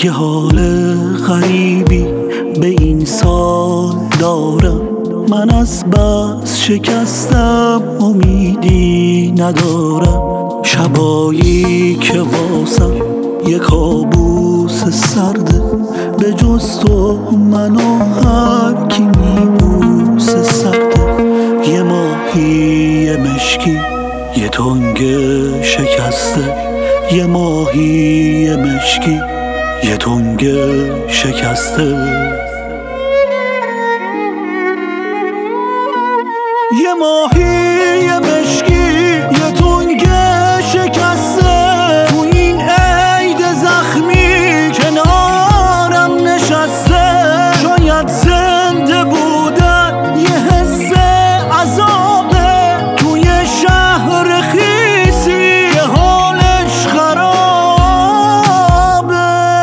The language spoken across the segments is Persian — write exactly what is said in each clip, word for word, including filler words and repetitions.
یه حال غریبی به این سال دارم، من از بس شکستم امیدی ندارم. شبایی که واسم یه کابوس سرده، به جز تو منو هر کی میبوس سرده. یه ماهی یه مشکی یه تنگ شکسته، یه ماهی یه مشکی یه تنگ شکسته. یه ماهی یه مشکی یه تنگ شکسته، تو این عید زخمی کنارم نشسته. شاید زنده بودن یه حس عذابه، توی شهر خیسی یه حالش خرابه.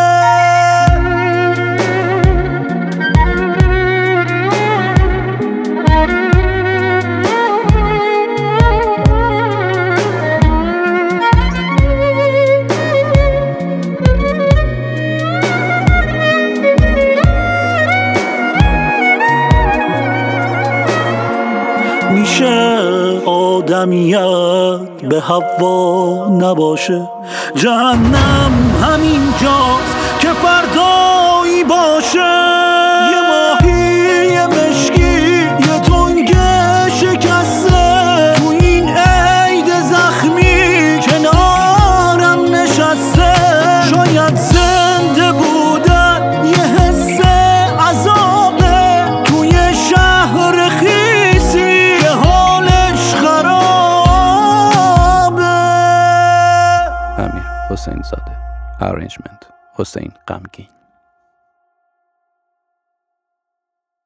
میشه آدمیت به هوا نباشه، جهنم همین جاست که فردایی باشه. یه ماهی یه مشکی یه تنگ شکسته، تو این عید زخمی کنارم نشسته. شاید زنده بودن یه حس عذابه، توی شهر خیسی امیر حسین زاده. ارنجمنت حسین غمگین.